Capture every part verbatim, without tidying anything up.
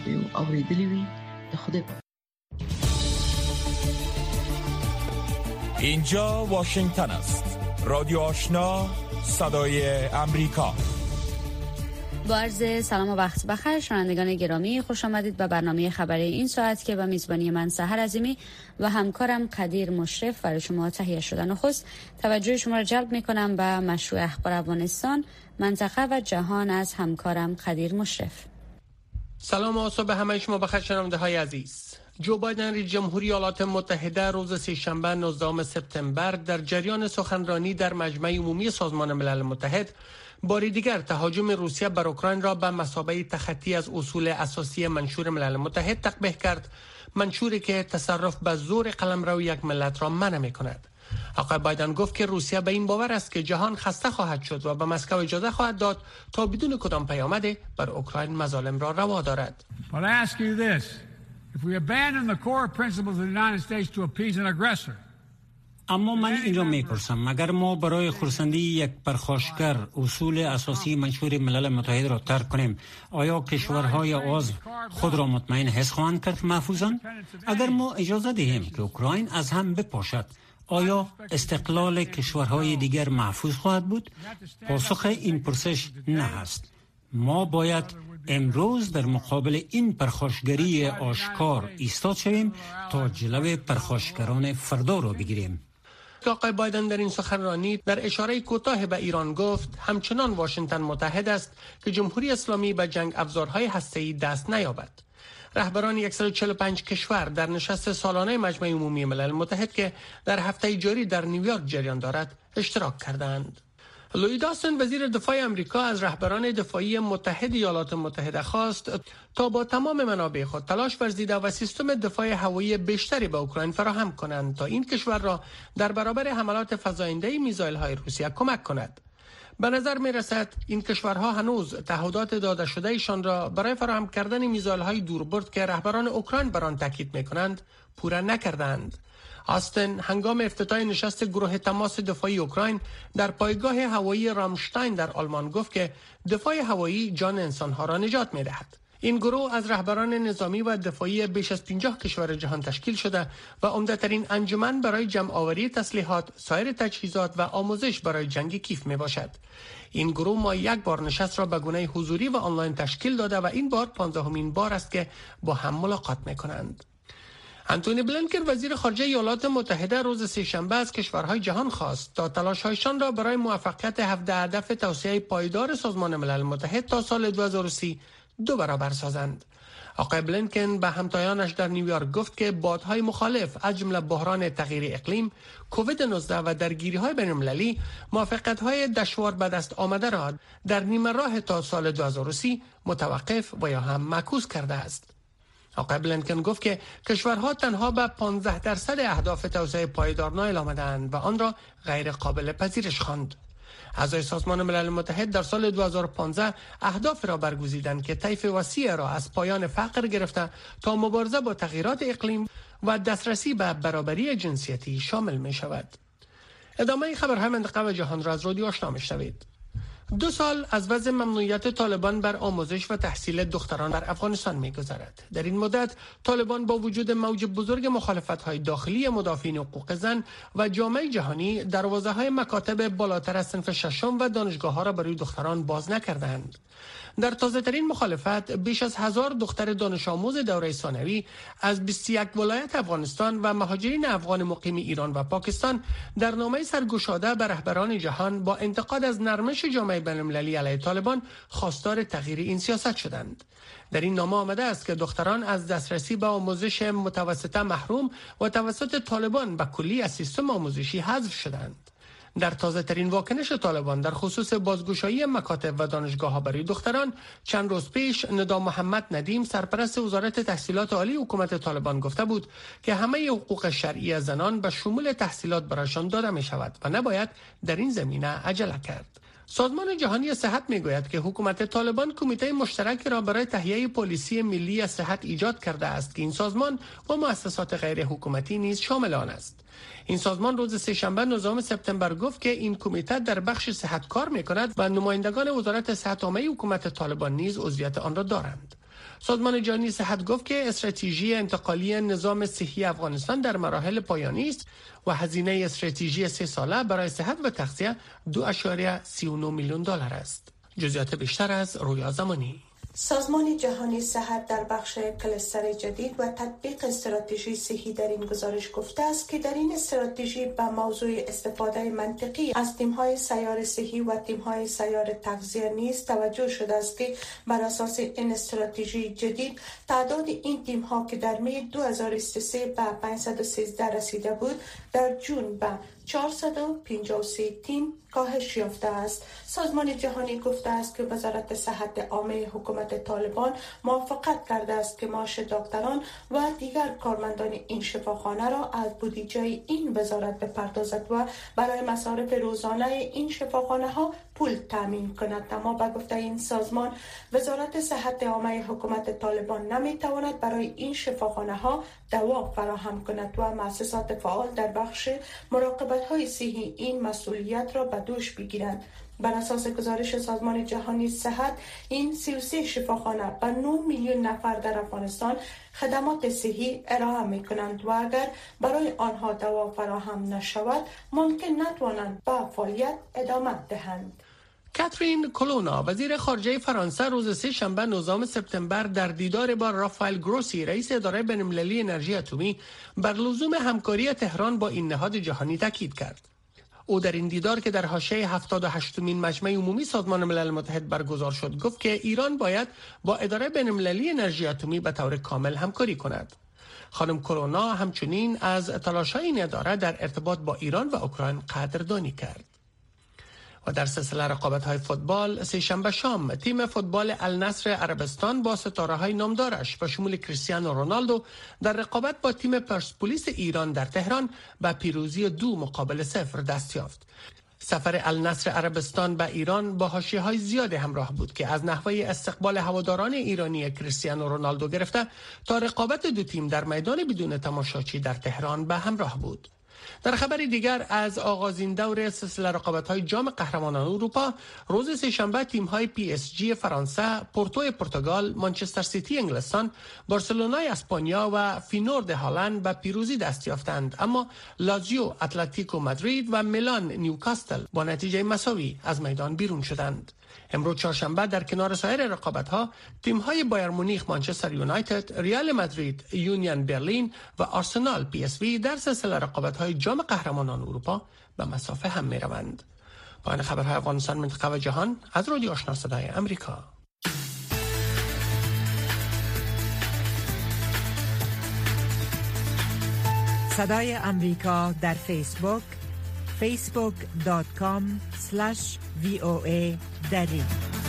به او اوریدلی وي د خدای په. اینجا واشنگتن است. رادیو آشنا، صدای امریکا. با عرض سلام و وقت بخیر شنوندگان گرامی، خوش آمدید به برنامه خبری این ساعت که به میزبانی من سحر عظیمی و همکارم قدیر مشرف برای شما تهیه شده. نخست توجه شما را جلب می‌کنم به مشروع اخبار افغانستان، منطقه و جهان از همکارم قدیر مشرف. سلام و صبح همه شما بخیر شنونده‌های عزیز. جو بایدن رئیس جمهوری ایالات متحده روز سه‌شنبه نوزدهم سپتامبر در جریان سخنرانی در مجمع عمومی سازمان ملل متحد بار دیگر تهاجم روسیه بر اوکراین را به مثابه تخطی از اصول اساسی منشور ملل متحد تقبیح کرد، منشوری که تصرف به زور قلمرو یک ملت را منع می‌کند. آقای بایدن گفت که روسیه به این باور است که جهان خسته خواهد شد و به مسکو اجازه خواهد داد تا بدون کدام پیامده بر اوکراین مظالم را روا دارد. اما من این را میپرسم، اگر ما برای خرسندی یک پرخاشگر اصول اساسی منشور ملل متحد را ترک کنیم، آیا کشورهای عضو خود را مطمئن حس خواهند کرد محفوظان؟ اگر ما اجازه دهیم که اوکراین از هم بپاشد، آیا استقلال کشورهای دیگر محفوظ خواهد بود؟ پاسخ این پرسش نه است. ما باید امروز در مقابل این پرخاشگری آشکار ایستاد شویم تا جلوی پرخاشگران فردا را بگیریم. آقای بایدن در این سخنرانی در اشاره کوتاه به ایران گفت همچنان واشنگتن متحد است که جمهوری اسلامی به جنگ افزارهای هسته‌ای دست نیابد. رهبران صد و چهل و پنج کشور در نشست سالانه مجمع عمومی ملل متحد که در هفته جاری در نیویورک جریان دارد اشتراک کردند. لوید آستین وزیر دفاع امریکا از رهبران دفاعی متحد ایالات متحده خواست تا با تمام منابع خود تلاش ورزیده و سیستم دفاع هوایی بیشتری به اوکراین فراهم کنند تا این کشور را در برابر حملات فزاینده میزایل‌های روسیه کمک کند. به نظر می رسد این کشورها هنوز تعهدات داده شده ایشان را برای فراهم کردن میزایل‌های دوربرد که رهبران اوکراین بر آن تاکید می کنند پورا نکردند. آستن هنگام افتتاح نشست گروه تماس دفاعی اوکراین در پایگاه هوایی رامشتاین در آلمان گفت که دفاع هوایی جان انسانها را نجات می دهد. این گروه از رهبران نظامی و دفاعی بیش از پنجاه کشور جهان تشکیل شده و عمده‌ترین انجمن برای جمع آوری تسلیحات، سایر تجهیزات و آموزش برای جنگ کیف می باشد. این گروه ما یک بار نشست را به گونه حضوری و آنلاین تشکیل داده و این بار پانزدهمین بار است که با هم ملاقات می کنند. انتونی بلینکن وزیر خارجه ایالات متحده روز سه‌شنبه از کشورهای جهان خواست تا تلاش‌هایشان را برای موفقیت هفده هدف توسعه پایدار سازمان ملل متحد تا سال دو هزار و سی دو برابر سازند. آقای بلینکن به همتایانش در نیویورک گفت که بادهای مخالف از جمله بحران تغییر اقلیم، کووید نوزده و درگیری‌های بین‌المللی موفقیت‌های دشوار به دست آمده را در نیمه راه تا سال دو هزار و سی متوقف و یا هم معکوس کرده است. آقای بلینکن گفت که کشورها تنها به پانزده درصد اهداف توسعه پایدار نائل آمدند و آن را غیر قابل پذیرش خواند. اعضای سازمان ملل متحد در سال دو هزار و پانزده اهداف را برگزیدند که طیف وسیع را از پایان فقر گرفته تا مبارزه با تغییرات اقلیم و دسترسی به برابری جنسیتی شامل می شود. ادامه خبرهای منطقه و جهان را از رادیو آشنا می‌شنوید. دو سال از وضع ممنوعیت طالبان بر آموزش و تحصیل دختران در افغانستان می‌گذرد. در این مدت طالبان با وجود موج بزرگ مخالفت‌های داخلی مدافعین حقوق زن و جامعه جهانی دروازه‌های مکاتب بالاتر از صنف ششم و دانشگاه‌ها را برای دختران باز نکردند. در تازه‌ترین مخالفت بیش از هزار دختر دانش آموز دوره ثانوی از بیست و یک ولایت افغانستان و مهاجرین افغان مقیم ایران و پاکستان در نامه سرگشاده به رهبران جهان با انتقاد از نرمش جامعه بین‌المللی علیه طالبان خواستار تغییر این سیاست شدند. در این نامه آمده است که دختران از دسترسی به آموزش متوسطه محروم و توسط طالبان به کلی از سیستم آموزشی حذف شدند. در تازه ترین واکنش طالبان در خصوص بازگشایی مکاتب و دانشگاه ها برای دختران، چند روز پیش ندا محمد ندیم سرپرست وزارت تحصیلات عالی حکومت طالبان گفته بود که همه حقوق شرعی زنان به شمول تحصیلات برایشان داده می شود و نباید در این زمینه عجله کرد. سازمان جهانی صحت میگوید که حکومت طالبان کمیته مشترک را برای تهیه پالیسی ملی صحت ایجاد کرده است که این سازمان و مؤسسات غیر حکومتی نیز شامل آن است. این سازمان روز سه‌شنبه نوزدهم سپتامبر گفت که این کمیته در بخش صحت کار می‌کند و نمایندگان وزارت صحت عامه حکومت طالبان نیز عضویت آن را دارند. سازمان جهانی صحت گفت که استراتژی انتقالی نظام صحی افغانستان در مراحل پایانی است و هزینه استراتژی سه ساله برای صحت و تغذیه دو ممیز سی و نه میلیون دلار است. جزئیات بیشتر از رویا زمانی. سازمان جهانی صحت در بخش کلستر جدید و تطبیق استراتژی صحی در این گزارش گفته است که در این استراتژی به موضوع استفاده منطقی از تیم‌های سیار صحی و تیم‌های سیار تغذیه نیز توجه شده است که بر اساس این استراتژی جدید تعداد این تیم‌ها که در می دو هزار و بیست و سه به پانصد و سیزده رسیده بود در جون به چهارصد و پنجاه و سه تیم کاهش یافته است. سازمان جهانی گفته است که وزارت صحت عامه حکومت طالبان موافقت کرده است که معاش دکتران و دیگر کارمندان این شفاخانه را از بودجه این وزارت بپردازد و برای مصارف روزانه این شفاخانه ها پول تامین کند. اما به گفته این سازمان وزارت صحت عامه حکومت طالبان نمیتواند برای این شفاخانه ها دوا فراهم کند و مؤسسات فعال در بخش مراقبت های صحی این مسئولیت را به دوش بگیرند. بر اساس گزارش سازمان جهانی صحت این سی و سه شفاخانه به نه میلیون نفر در افغانستان خدمات صحی ارائه می کنند و اگر برای آنها دوا فراهم نشود ممکن نتوانند به فعالیت ادامه دهند. کاترین کولونا وزیر خارجه فرانسه روز سه شنبه نوزدهم سپتامبر در دیدار با رافائل گروسی رئیس اداره بین‌المللی انرژی اتمی بر لزوم همکاری تهران با این نهاد جهانی تاکید کرد. او در این دیدار که در حاشیه هفتاد و هشتمین مجمع عمومی سازمان ملل متحد برگزار شد گفت که ایران باید با اداره بین‌المللی انرژی اتمی به طور کامل همکاری کند. خانم کرونا همچنین از تلاش‌های این اداره در ارتباط با ایران و اوکراین قدردانی کرد. و در سلسله رقابت‌های فوتبال سه شنبه شام تیم فوتبال النصر عربستان با ستاره‌های نامدارش به شمول کریستیانو رونالدو در رقابت با تیم پرسپولیس ایران در تهران به پیروزی دو مقابل صفر دست یافت. سفر النصر عربستان به ایران با حاشیه‌های زیاد همراه بود که از نحوه استقبال هواداران ایرانی کریستیانو رونالدو گرفته تا رقابت دو تیم در میدان بدون تماشاچی در تهران به همراه بود. در خبری دیگر از آغازین دور سلسله رقابت‌های جام قهرمانان اروپا روز سه‌شنبه تیم‌های پی اس جی فرانسه، پورتو پرتغال، منچستر سیتی انگلستان، بارسلونای اسپانیا و فینورد هالند به پیروزی دست یافتند، اما لازیو، اتلتیکو مادرید و میلان نیوکاسل با نتیجه مساوی از میدان بیرون شدند. امروز چهارشنبه در کنار سایر رقابت‌ها تیم‌های بایر مونیخ، منچستر یونایتد، ریال مادرید، یونیون برلین و آرسنال پی اس وی در سلسله رقابت‌های جام قهرمانان اروپا به مسافه هم می‌روند. پایان خبرهای افغانستان، منطقه و جهان از رادیو آشنا صدای آمریکا. صدای آمریکا در فیسبوک فیسبوک دات کام اسلش وی او ای دری.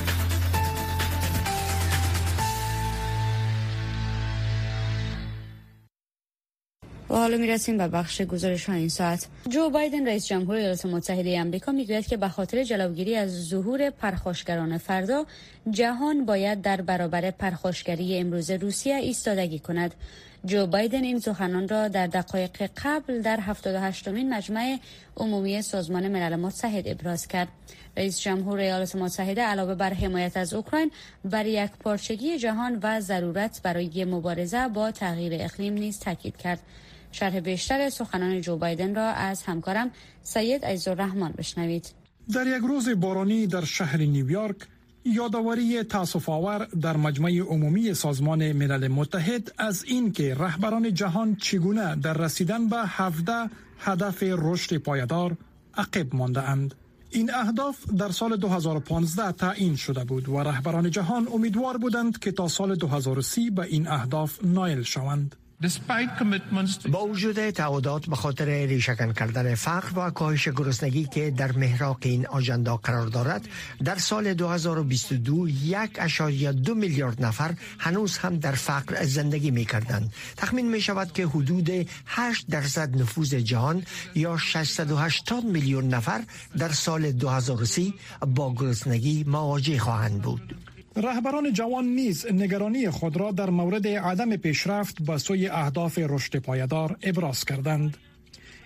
و حالا میرسیم به بخش گزارش ها این ساعت. جو بایدن رئیس جمهور ایالات متحده آمریکا میگوید که به خاطر جلوگیری از ظهور پرخاشگران فردا جهان باید در برابر پرخاشگری امروز روسیه ایستادگی کند. جو بایدن این سخنان را در دقایق قبل در هفتاد و هشتمین مجمع عمومی سازمان ملل متحد ابراز کرد. رئیس جمهور ایالات متحده علاوه بر حمایت از اوکراین بر یک پارچگی جهان و ضرورت برای مبارزه با تغییر اقلیم نیز تاکید کرد. شرح بیشتر سخنان جو بایدن را از همکارم سید عزیزالرحمن بشنوید. در یک روز بارانی در شهر نیویورک، یادآوری تأسف‌آور در مجمع عمومی سازمان ملل متحد از این که رهبران جهان چگونه در رسیدن به هفده هدف رشد پایدار عقب مانده اند. این اهداف در سال دو هزار و پانزده تعیین شده بود و رهبران جهان امیدوار بودند که تا سال دو هزار و سی به این اهداف نائل شوند. با وجود تعهدات به خاطر ریشه‌کن کردن فقر و کاهش گرسنگی که در محراق این آژاندا قرار دارد، در سال دو هزار و بیست و دو یک اشاریه دو میلیارد نفر هنوز هم در فقر زندگی می کردند. تخمین می شود که حدود هشت درصد نفوذ جهان یا ششصد و هشتاد میلیون نفر در سال دو هزار و سی با گرسنگی مواجه خواهند بود. رهبران جوان نیز نگرانی خود را در مورد عدم پیشرفت به سوی اهداف رشد پایدار ابراز کردند.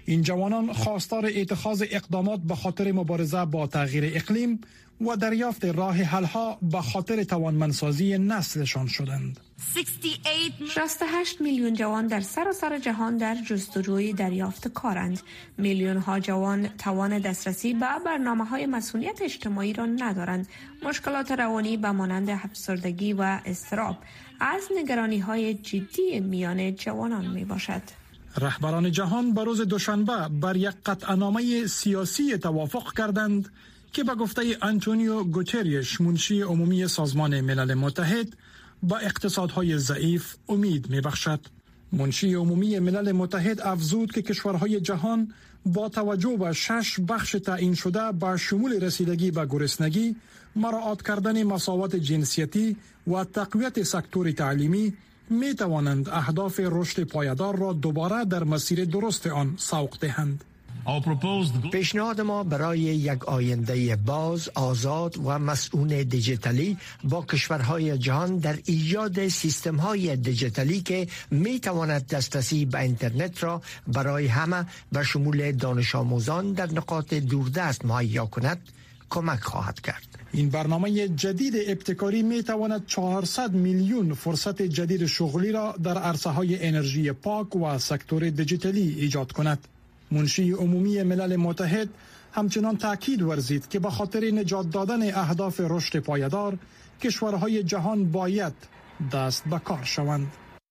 این جوانان خواستار اتخاذ اقدامات به خاطر مبارزه با تغییر اقلیم و دریافت راه حل‌ها به خاطر توانمندسازی نسلشان شدند. شصت و هشت میلیون جوان در سراسر جهان در جستجوی دریافت کارند. میلیون ها جوان توان دسترسی به برنامه‌های مسئولیت اجتماعی را ندارند. مشکلات روانی به مانند افسردگی و اضطراب از نگرانی‌های جدی میان جوانان می باشد. رهبران جهان به روز دوشنبه بر یک قطعنامه سیاسی توافق کردند که به گفته آنتونیو گوتریش منشی عمومی سازمان ملل متحد با اقتصادهای ضعیف امید می‌بخشد. منشی عمومی ملل متحد افزود که کشورهای جهان با توجه به شش بخش تعیین شده با شمول رسیدگی به گرسنگی، مراعات کردن مساوات جنسیتی و تقویت سکتور تعلیمی می توانند اهداف رشد پایدار را دوباره در مسیر درست آن سوق دهند. پیشنهاد ما برای یک آینده باز، آزاد و مسئول دیجیتالی با کشورهای جهان در ایجاد سیستم‌های دیجیتالی که می تواند دسترسی به اینترنت را برای همه و شمول دانش آموزان در نقاط دوردست مهیا کند کمک خواهد کرد. این برنامه جدید ابتکاری می تواند چهارصد میلیون فرصت جدید شغلی را در عرصه‌های انرژی پاک و سکتور دیجیتالی ایجاد کند. منشی عمومی ملل متحد همچنان تاکید ورزید که به خاطر نجات دادن اهداف رشد پایدار کشورهای جهان باید دست به کار شوند.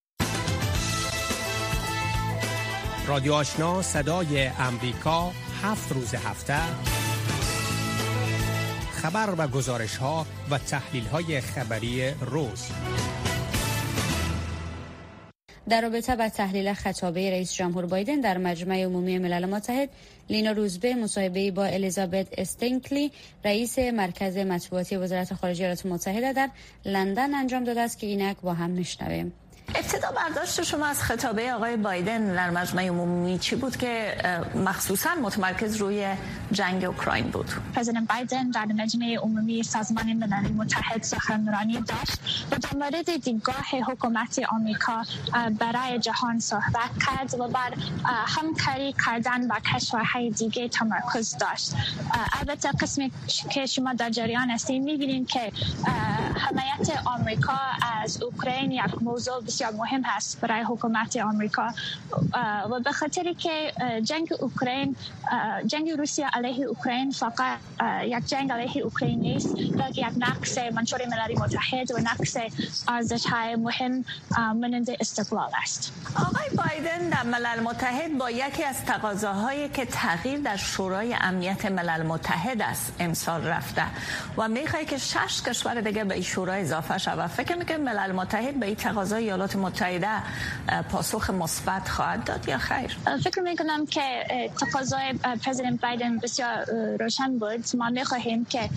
رادیو آشنا صدای امریکا، هفت روز هفته خبر و گزارش ها و تحلیل های خبری روز. در رابطه با تحلیل خطابه رئیس جمهور بایدن در مجمع عمومی ملل متحد، لینا روزبه مصاحبه‌ای با الیزابت استینکلی رئیس مرکز مطبوعاتی وزارت خارجه ایالات متحده در لندن انجام داده است که اینک با هم میشنویم. ابتدا برداشت شما از خطابه آقای بایدن در مجمع عمومی چی بود که مخصوصا متمرکز روی جنگ اوکراین بود؟ پرزیدنت بایدن در مجمع عمومی سازمان ملل متحد سخنرانی داشت و در مورد دیدگاه حکومت آمریکا برای جهان صحبت کرد و بر همکاری کردن با کشورهای دیگه تمرکز داشت. البته قسمی که شما در جریان هستید می‌بینید که حمایت آمریکا از اوکراین یک موضوع بسیار مهم هست برای حکومت آمریکا و به خاطری که جنگ اوکراین، جنگ روسیه علیه اوکراین فقط یک جنگ علیه اوکراین نیست، بلکه یک نقص منشور ملل متحد و نقص ارزش‌های مهم مانند استقلال است. آقای بایدن در ملل متحد با یکی از تقاضاهایی که تغییر در شورای امنیت ملل متحد است امسال رفته و میخواد که شش کشور دیگه به این شورای اضافه شود. فکر می‌کنم ملل متحد به این تقاضای ایالات متحده پاسخ مثبت خواهد داد یا خیر؟ فکر میکنم که تقاضای پرزیدنت بایدن بسیار روشن بود. ما میخواهیم که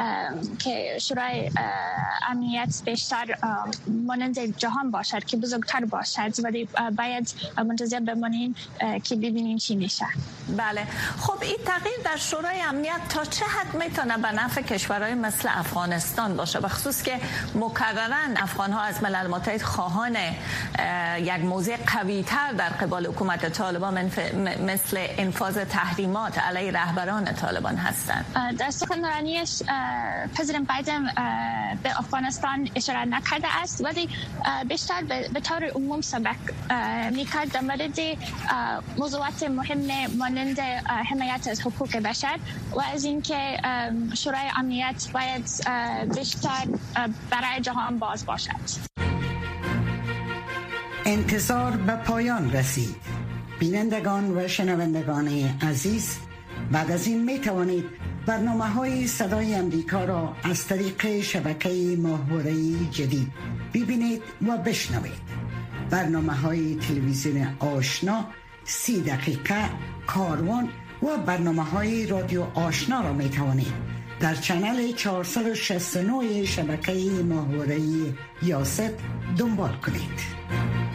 که شورای امنیت بیشتر مانند جهان باشد، که بزرگتر باشد، ولی باید منتظر بمانیم که ببینیم چی میشه. بله، خب این تغییر در شورای امنیت تا چه حد میتونه به نفع کشورهای مثل افغانستان باشه، به خصوص که مکرراً افغان‌ها از ملل متحد خواهان یک موضع قوی‌تر در قبال حکومت طالبان مثل انفاذ تحریمات علیه رهبران طالبان هستند. در سخنرانیش پرزیدنت بایدن به افغانستان اشاره نکرده است، ولی بیشتر به طور عموم صحبت می‌کرد در مورد موضوعات مهم مانند حمایت از حقوق بشر و از اینکه شورای امنیت باید بیشتر برای جهان باز باشد. انتظار به پایان رسید. بینندگان و شنوندگان عزیز، بعد از این می توانید برنامه های صدای امریکا را از طریق شبکه ماهواره‌ای جدید ببینید و بشنوید. برنامه های تلویزیون آشنا، سی دقیقه، کاروان و برنامه های رادیو آشنا را می توانید در چنل چهارصد و شصت و نه شبکه ماهواره‌ای یاست دنبال کنید.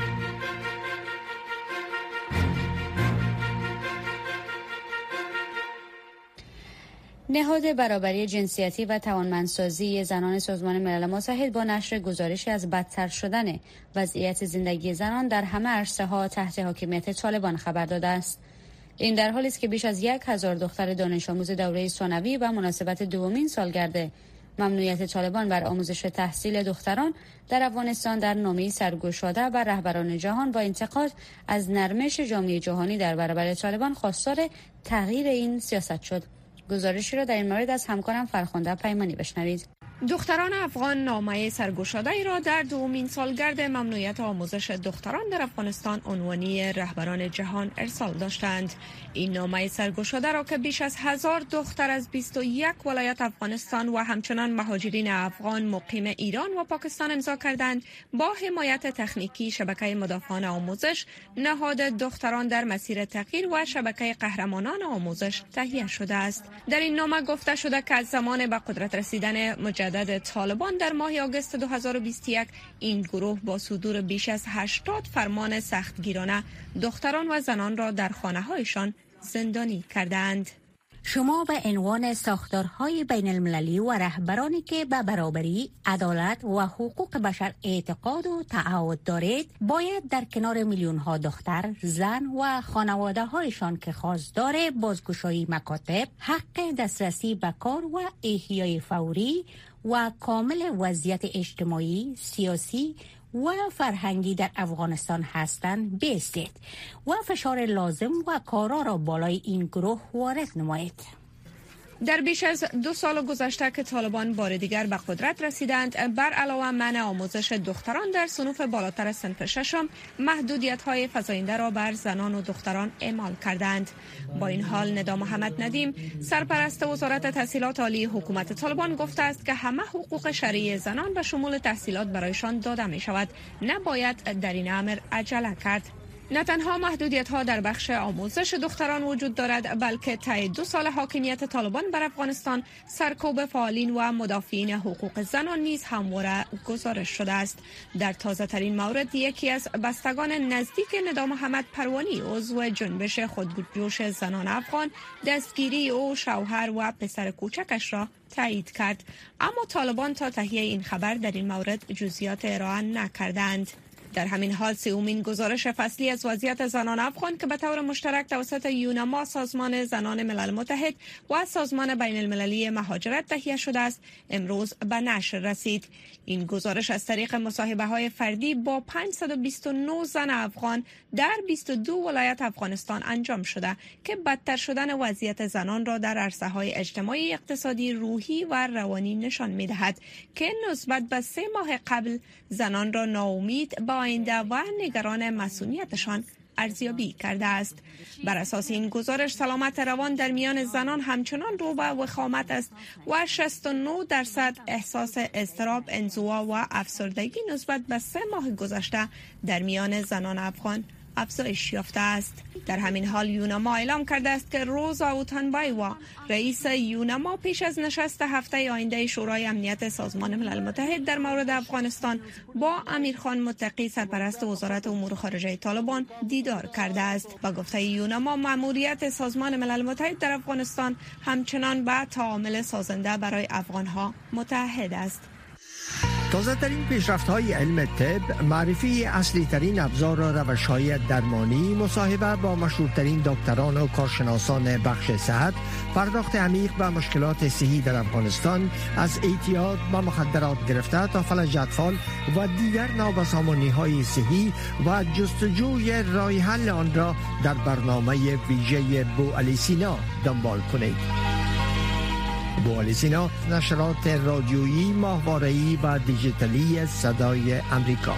نهاد برابری جنسیتی و توانمندسازی زنان سازمان ملل متحد با نشر گزارشی از بدتر شدن وضعیت زندگی زنان در همه عرصه‌ها تحت حاکمیت طالبان خبر داده است. این در حالی است که بیش از یک هزار دختر دانش آموز دوره ثانوی و مناسبت دومین سالگرد ممنوعیت طالبان بر آموزش تحصیل دختران در افغانستان در نامه‌ای سرگشاده بر رهبران جهان با انتقاد از نرمش جامعه جهانی در برابر طالبان خواستار تغییر این سیاست شد. گزارشی را در این مورد از همکارم فرخنده پیمانی بشنوید. دختران افغان نامه سرگشاده ای را در دومین سالگرد ممنوعیت آموزش دختران در افغانستان عنوانی رهبران جهان ارسال داشتند. این نامه سرگشاده را که بیش از هزار دختر از بیست و یک ولایت افغانستان و همچنان مهاجرین افغان مقیم ایران و پاکستان امضا کردند، با حمایت تکنیکی شبکه مدافعان آموزش، نهاد دختران در مسیر تغییر و شبکه قهرمانان آموزش تهیه شده است. در این نامه گفته شده که از زمان به قدرت رسیدن مجدد طالبان در ماه آگوست دو هزار و بیست و یک این گروه با صدور بیش از هشتاد فرمان سختگیرانه دختران و زنان را در خانه‌هایشان زندانی کردند. شما به عنوان ساختارهای بین المللی و رهبرانی که به برابری، عدالت و حقوق بشر اعتقاد و تعهد دارید، باید در کنار میلیون ها دختر، زن و خانواده هایشان که خواستار بازگشایی مکاتب، حق دسترسی به کار و احیای فوری و کامل وضعیت اجتماعی، سیاسی و فرهنگی در افغانستان هستند بایستید و فشار لازم و کارا را بالای این گروه وارد نمایید. در بیش از دو سال گذشته که طالبان بار دیگر به قدرت رسیدند، بر علاوه منع آموزش دختران در صنوف بالاتر صنف ششم، محدودیت‌های فزاینده را بر زنان و دختران اعمال کردند. با این حال ندا محمد ندیم، سرپرست وزارت تحصیلات عالی حکومت طالبان گفته است که همه حقوق شرعی زنان به شمول تحصیلات برایشان داده می شود. نباید در این امر عجله کرد. نه تنها محدودیت‌ها در بخش آموزش دختران وجود دارد، بلکه طی دو سال حاکمیت طالبان بر افغانستان سرکوب فعالین و مدافعین حقوق زنان نیز همواره گزارش شده است. در تازه ترین مورد یکی از بستگان نزدیک ندا محمد پروانی عضو جنبش خودجوش زنان افغان دستگیری او شوهر و پسر کوچکش را تایید کرد، اما طالبان تا تهیه این خبر در این مورد جزئیات ارائه نکردند. در همین حال سومین گزارش فصلی از وضعیت زنان افغان که به طور مشترک توسط یونما، سازمان زنان ملل متحد و سازمان بین المللی مهاجرت تهیه شده است، امروز به نشر رسید. این گزارش از طریق مصاحبه های فردی با پانصد و بیست و نه زن افغان در بیست و دو ولایت افغانستان انجام شده که بدتر شدن وضعیت زنان را در عرصه های اجتماعی، اقتصادی، روحی و روانی نشان می دهد که نسبت به سه ماه قبل زنان را ناامید با آینده و نگران مسئولیتشان ارزیابی کرده است. بر اساس این گزارش سلامت روان در میان زنان همچنان رو به وخامت است و شصت و نه درصد احساس اضطراب، انزوا و افسردگی نسبت به سه ماه گذشته در میان زنان افغان افزایش یافته است. در همین حال یونما اعلام کرده است که روزا اوتانبایوا، رئیس یونما، پیش از نشست هفته آینده شورای امنیت سازمان ملل متحد در مورد افغانستان با امیرخان متقی، سرپرست وزارت امور خارجه طالبان، دیدار کرده است. با گفته یونما، مأموریت سازمان ملل متحد در افغانستان همچنان به تعامل سازنده برای افغانها متحد است. تازه ترین پیشرفت های علم طب، معرفی اصلی ترین ابزار و روش های درمانی، مصاحبه با مشهورترین دکتران و کارشناسان بخش صحت، پرداخت عمیق به مشکلات صحی در افغانستان، از اعتیاد به مخدرات گرفته تا فلج اطفال و دیگر نابسامانی های صحی و جستجوی راه حل آن را در برنامه ویژه بوعلی سینا دنبال کنید. بوعلی سینا، نشرات رادیویی، ماهواره‌ای و دیجیتالی صدای امریکا.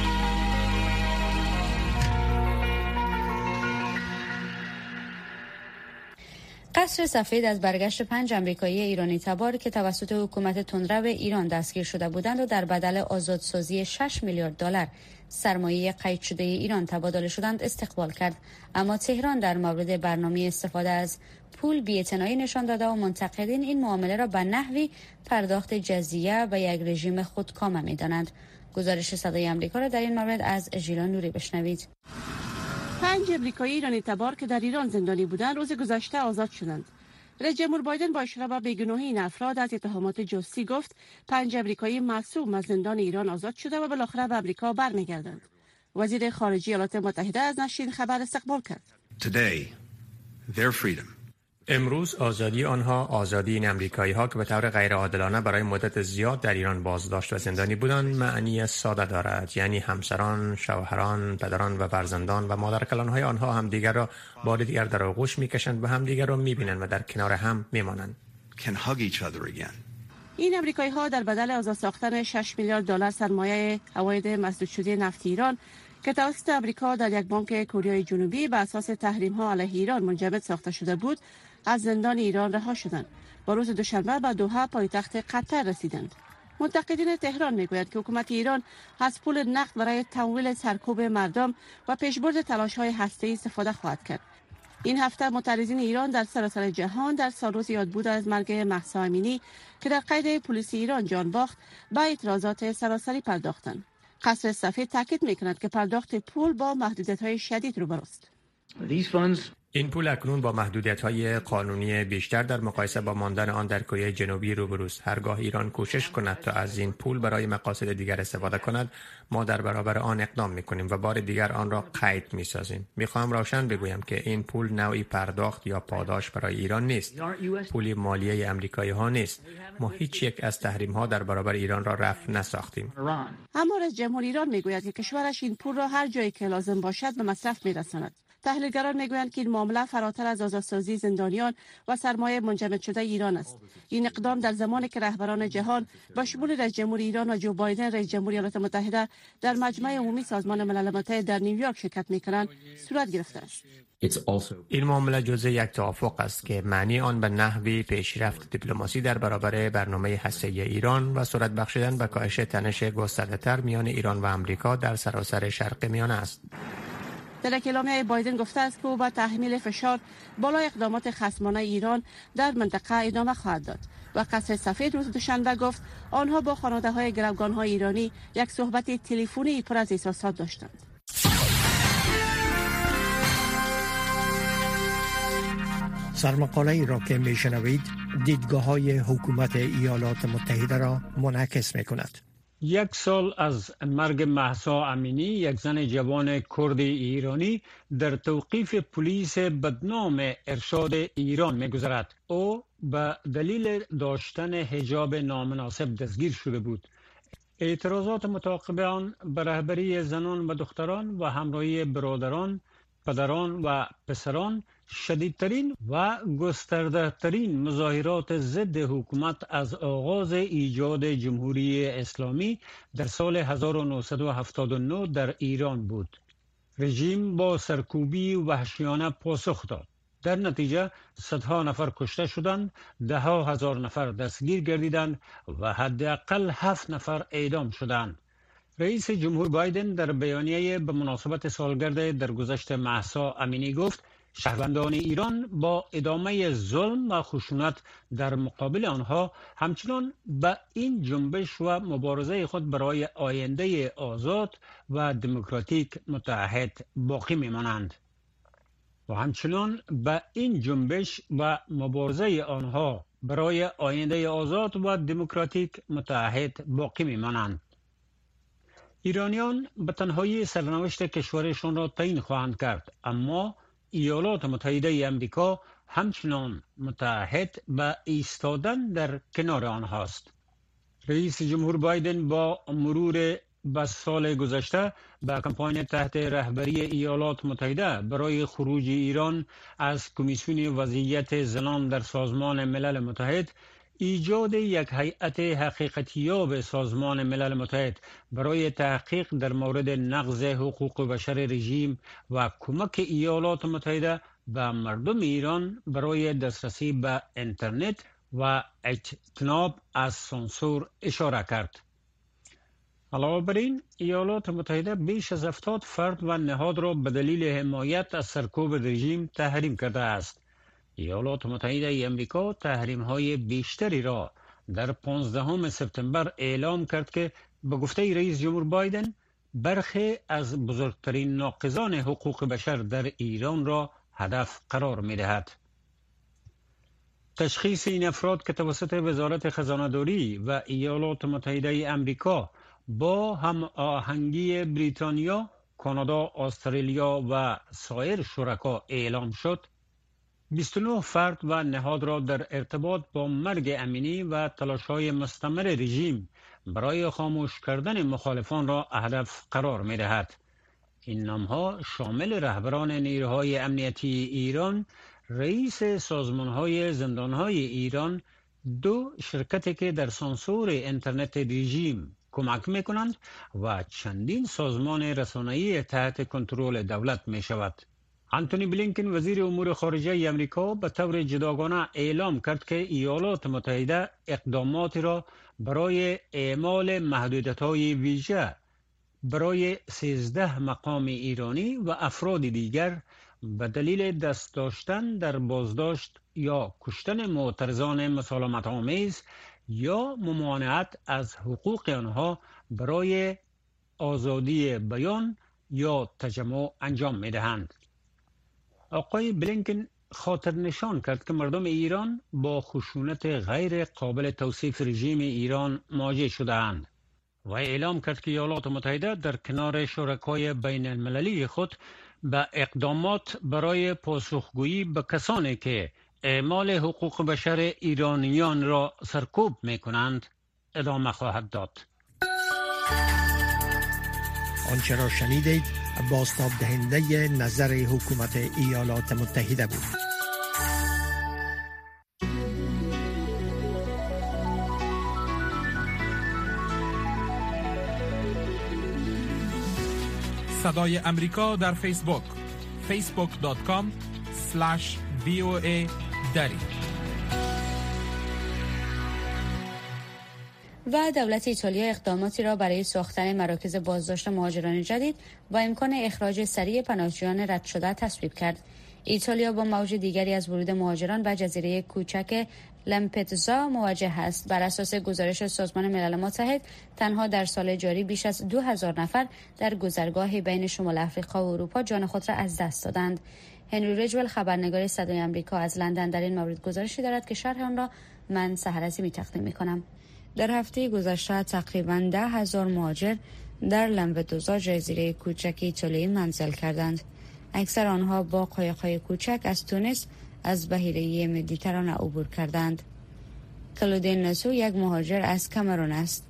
قصر سفید از برگشت پنج آمریکایی ایرانی تبار که توسط حکومت تندرو ایران دستگیر شده بودند و در بدل آزادسازی شش میلیارد دلار سرمایه قید شده ایران تبادله شدند استقبال کرد، اما تهران در مورد برنامه استفاده از پول بی‌اعتنایی نشان داده و منتقدین این معامله را به نحوی پرداخت جزیه و یک رژیم خودکامه می‌دانند. گزارش صدای آمریکا را در این مورد از ژیلا نوری بشنوید. پنج آمریکایی ایرانی تبار که در ایران زندانی بودند روز گذشته آزاد شدند. رئیس جمهور بایدن با اشاره به بیگناهی این افراد از اتهامات جاسوسی گفت پنج آمریکایی معصوم از زندان ایران آزاد شده و بالاخره به آمریکا برمیگردند. وزیر خارجه ایالات متحده از نشر این خبر استقبال کرد. Today, their freedom. امروز آزادی آنها آزادی این امریکایی ها که به طور غیر عادلانه برای مدت زیاد در ایران بازداشت و زندانی بودند معنی ساده دارد، یعنی همسران، شوهران، پدران و فرزندان و مادرکلان های آنها همدیگر را بار دیگر در آغوش میکشند و همدیگر را میبینند و در کنار هم میمانند. Can hug each other again. این امریکایی ها در بدل آزاد ساختن شش میلیارد دلار سرمایه عواید مسدود شده نفت ایران که توسط امریکا در یک بانک کوریای جنوبی به اساس تحریم ها علیه ایران منجمد ساخته شده بود، از زندان ایران رها شدند. با روز دوشنبه به دوحه پایتخت قطر رسیدند. منتقدین تهران میگویند که حکومت ایران از پول نقد برای تمویل سرکوب مردم و پیشبرد تلاش‌های هسته‌ای استفاده خواهد کرد. این هفته معترضین ایران در سراسر جهان در سالروز یادبود از مرگ مهسا امینی که در قید پلیس ایران جان باخت به اعتراضات سراسری پرداختند. قصر سفید تاکید می‌کند که پرداخت پول با محدودیت‌های شدید روبروست. این پول اکنون با محدودیت‌های قانونی بیشتر در مقایسه با ماندن آن در کره جنوبی روبروست. هرگاه ایران کوشش کند تا از این پول برای مقاصد دیگر استفاده کند، ما در برابر آن اقدام می‌کنیم و بار دیگر آن را قید می‌سازیم. می‌خواهم روشن بگویم که این پول نوعی پرداخت یا پاداش برای ایران نیست. پولی مالیه آمریکایی‌ها نیست. ما هیچ یک از تحریم‌ها در برابر ایران را رفع نساختیم. اما رئیس جمهور ایران می‌گوید که کشورش این پول را هر جایی که لازم باشد به مصرف می‌رساند. تحلیلگران میگویند که این معامله فراتر از آزادسازی زندانیان و سرمایه منجمد شده ایران است. این اقدام در زمانی که رهبران جهان با شمول رئیس جمهور ایران و جو بایدن رئیس جمهور ایالات متحده در مجمع عمومی سازمان ملل متحد در نیویورک شرکت میکنند صورت گرفته است. این معامله جزء یک توافق است که معنی آن به نحوی پیشرفت دیپلماسی در برابر برنامه هسته‌ای ایران و صورت بخشیدن به کاهش تنش گسترده‌تر میان ایران و آمریکا در سراسر شرق میانه است. در اعلامیه بایدن گفته است که او با تحمیل فشار بالای اقدامات خصمانه ایران در منطقه ادامه خواهد داد و قصر سفید روز دوشنبه گفت آنها با خانواده‌های گروگان‌های ایرانی یک صحبت تلفنی پر از احساسات داشتند. سرمقاله ای را که میشنوید دیدگاه‌های حکومت ایالات متحده را منعکس می‌کند. یک سال از مرگ مهسا امینی، یک زن جوان کرد ایرانی، در توقیف پلیس بدنام ارشاد ایران می‌گذرد. او به دلیل داشتن حجاب نامناسب دستگیر شده بود. اعتراضات متعاقب آن به رهبری زنان و دختران و همراهی برادران، پدران و پسران شدیدترین و گسترده‌ترین مظاهرات ضد حکومت از آغاز ایجاد جمهوری اسلامی در سال هزار و نهصد و هفتاد و نه در ایران بود. رژیم با سرکوبی وحشیانه پاسخ داد. در نتیجه صدها نفر کشته شدند، ده ها هزار نفر دستگیر گردیدند و حداقل هفت نفر اعدام شدند. رئیس جمهور بایدن در بیانیه به مناسبت سالگرد درگذشت مهسا امینی گفت شهروندان ایران با ادامه ظلم و خشونت در مقابل آنها همچنان به این جنبش و مبارزه خود برای آینده آزاد و دموکراتیک متحد باقی میمانند. و همچنان به این جنبش و مبارزه آنها برای آینده آزاد و دموکراتیک متحد باقی میمانند. ایرانیان به تنهایی سرنوشت کشورشان را تعیین خواهند کرد، اما ایالات متحده امریکا همچنان متحد به ایستادن در کنار آنهاست. رئیس جمهور بایدن با مرور به سال گذشته به کمپاین تحت رهبری ایالات متحده برای خروج ایران از کمیسیون وضعیت زنان در سازمان ملل متحد، ایجاد یک هیئت حقیقتیاب سازمان ملل متحد برای تحقیق در مورد نقض حقوق بشر رژیم و کمک ایالات متحده به مردم ایران برای دسترسی به اینترنت و اجتناب از سانسور اشاره کرد. علاوه بر این، ایالات متحده بیش از هفتاد فرد و نهاد را به دلیل حمایت از سرکوب رژیم تحریم کرده است. ایالات متحده امریکا تحریم‌های بیشتری را در پانزدهم سپتامبر اعلام کرد که به گفته رئیس جمهور بایدن برخی از بزرگترین ناقضان حقوق بشر در ایران را هدف قرار می‌دهد. تشخیص این افراد که توسط وزارت خزانه‌داری و ایالات متحده امریکا با هم آهنگی بریتانیا، کانادا، استرالیا و سایر شرکا اعلام شد، بیست و نه فرد و نهاد را در ارتباط با مرگ امینی و تلاش‌های مستمر رژیم برای خاموش کردن مخالفان را هدف قرار می‌دهد. این نام‌ها شامل رهبران نیروهای امنیتی ایران، رئیس سازمان‌های زندان‌های ایران، دو شرکتی که در سانسور اینترنت رژیم کمک می‌کنند و چندین سازمان رسانه‌ای تحت کنترل دولت می‌شود. آنتونی بلینکن وزیر امور خارجه آمریکا به طور جداگانه اعلام کرد که ایالات متحده اقداماتی را برای اعمال محدودیت‌های ویژه برای سیزده مقام ایرانی و افراد دیگر به دلیل دست داشتن در بازداشت یا کشتن معترضان مسالمت آمیز یا ممانعت از حقوق آنها برای آزادی بیان یا تجمع انجام می‌دهند. آقای بلینکن خاطر نشان کرد که مردم ایران با خشونت غیر قابل توصیف رژیم ایران مواجه شده‌اند و اعلام کرد که ایالات متحده در کنار شرکای بین المللی خود به اقدامات برای پاسخگویی به کسانی که اعمال حقوق بشر ایرانیان را سرکوب می‌کنند ادامه خواهد داد. آنچه را شنیدید بازتاب دهنده نظر حکومت ایالات متحده بود. صدای امریکا در فیسبوک فیسبوک دات کام اسلش وی او ای دری. و دولت ایتالیا اقداماتی را برای ساختن مراکز بازداشت مهاجران جدید با امکان اخراج سریع پناهجویان رد شده تصویب کرد. ایتالیا با موج دیگری از ورود مهاجران به جزیره کوچک لامپدوزا مواجه است. بر اساس گزارش سازمان ملل متحد تنها در سال جاری بیش از دو هزار نفر در گذرگاه بین شمال افریقا و اروپا جان خود را از دست دادند. هنری رجول خبرنگار صدای آمریکا از لندن در این مورد گزارشی دارد که شرح آن را من سحر عظیمی تقدیم می‌کنم. در هفته گذشته تقریباً ده هزار مهاجر در لامپدوزا جزیره کوچک ایتالیایی منزل کردند. اکثر آنها با قایق‌های کوچک از تونس از بحیره مدیترانه عبور کردند. کلودین نسو یک مهاجر از کامرون است.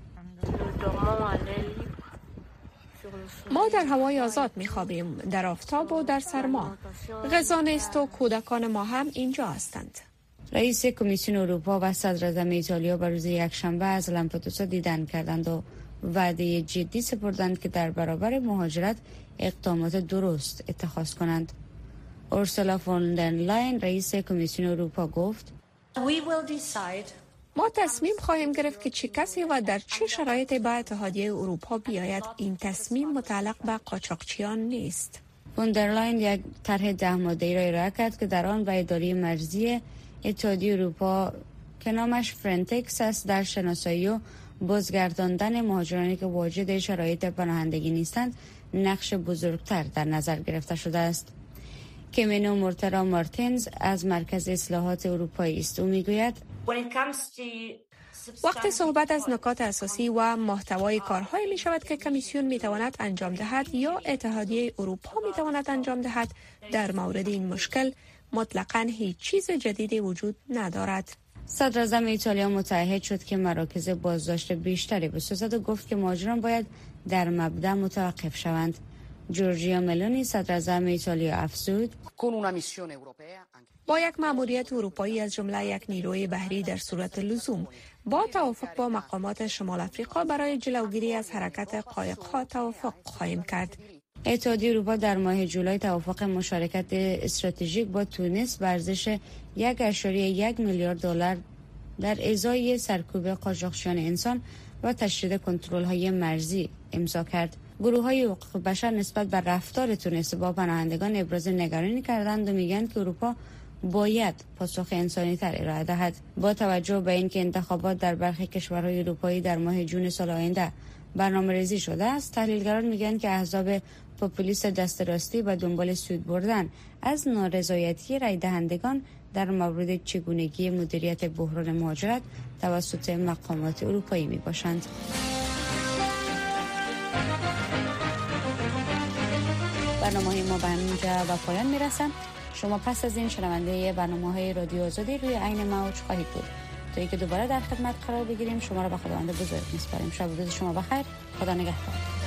ما در هوای آزاد می‌خوابیم، در آفتاب و در سرما. غذا نیست و کودکان ما هم اینجا هستند. رئیس کمیسیون اروپا و صدراعظم ایتالیا بر روز یکشنبه از لامپدوزا دیدن کردند و وعده جدی سپردند که در برابر مهاجرت اقدامات درست اتخاذ کنند. اورسولا فون در لاین رئیس کمیسیون اروپا گفت: ما تصمیم خواهیم گرفت که چه کسی و در چه شرایطی به اتحادیه اروپا بیاید. این تصمیم متعلق به قاچاقچیان نیست. فون در لاین یک طرح ده ماده‌ای را ارائه کرد که در آن به اداره مرزی اتحادیه اروپا که نامش فرنتکس است در شناسایی و بازگرداندن مهاجرانی که واجد شرایط پناهندگی نیستند نقش بزرگتر در نظر گرفته شده است. کمینو مورترا مارتینز از مرکز اصلاحات اروپایی است. او میگوید وقتی صحبت از نکات اساسی و محتوای کارهای می شود که کمیسیون می تواند انجام دهد یا اتحادیه اروپا می تواند انجام دهد، در مورد این مشکل مطلقاً هیچ چیز جدیدی وجود ندارد. صدراعظم ایتالیا متعهد شد که مراکز بازداشت بیشتری بسازد و گفت که مهاجران باید در مبدأ متوقف شوند. جورجیا ملونی صدراعظم ایتالیا افزود: با یک مأموریت اروپایی از جمله یک نیروی بحری در صورت لزوم با توافق با مقامات شمال افریقا برای جلوگیری از حرکت قایق‌ها توافق خواهیم کرد. اتحادیه اروپا در ماه جولای توافق مشارکت استراتژیک با تونس به ارزش یک ممیز یک میلیارد دلار در ازای سرکوب قاچاقچیان انسان و تشدید کنترل‌های مرزی امضا کرد. گروه‌های حقوق بشر نسبت به رفتار تونس با پناهندگان ابراز نگرانی کردند و میگن که اروپا باید پاسخ انسانی‌تر ارائه دهد. با توجه به اینکه انتخابات در برخی کشورهای اروپایی در ماه جون سال آینده برنامه‌ریزی شده است، تحلیلگران میگن که احزاب پاپولیست دست راستی به دنبال سود بردن از نارضایتی رای دهندگان در مورد چگونگی مدیریت بحران مهاجرت توسط مقامات اروپایی می باشند. برنامه ما به اینجا و پایان می رسند. شما پس از این شنونده برنامه‌های رادیو آزادی روی عین موج خواهید بود. تا اینکه دوباره در خدمت قرار بگیریم شما را به خداوند بزرگ می‌سپاریم. شب و روز شما بخیر. خدا نگهدار.